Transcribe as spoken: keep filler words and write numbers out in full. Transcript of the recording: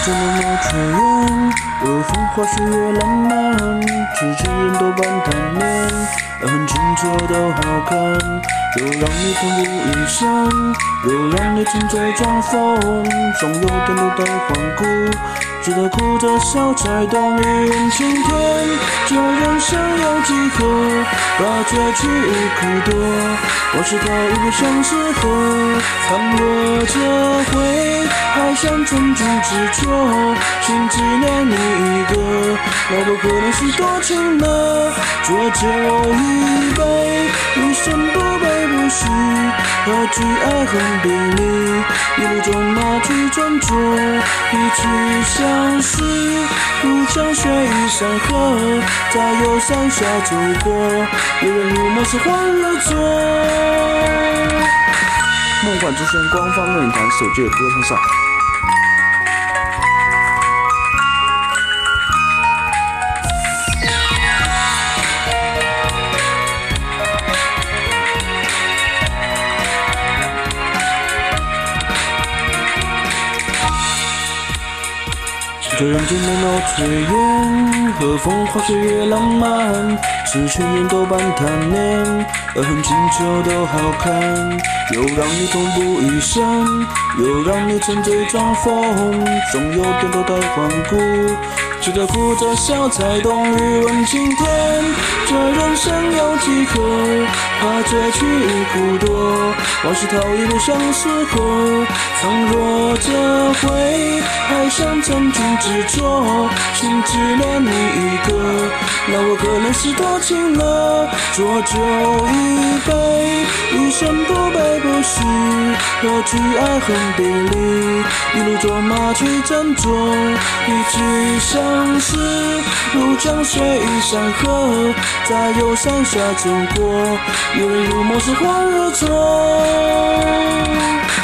间默默炊烟，如风花雪月浪漫，痴痴人多半贪恋，很清澈都好看，又让你痛不欲生，又让你沉醉装疯，总有点路的环顾，值得哭着笑才懂欲问青天，这人生有几何，把绝去苦多，往事头已不相识合，倘若这回还想沉重执着，请只念你一个，那不可能是多情了。浊酒一杯，余生不悲不喜，何惧爱恨别离？一路中马蹄斟酌，一曲相思，如江水与山河，在游山下走过，有人入梦是恍若昨。梦幻之声官方论坛首届歌唱赛。这人间没有炊烟，和风花雪月浪漫，痴情人多半贪恋，而很清澈都好看，又让你痛不欲生，又让你沉醉装疯，总有点多的环顾，值得哭着笑才懂欲问青天，这人生有几何，怕追去苦多，往事头已不相识合，倘若这回还想沉重执着，请只念你一个，那我可能是多情了。浊酒一杯，余生不悲不喜，何惧爱恨别离？一路卓马去斟酌，一曲相思，如江水与山河，在游山下走过，有人入梦是恍若昨。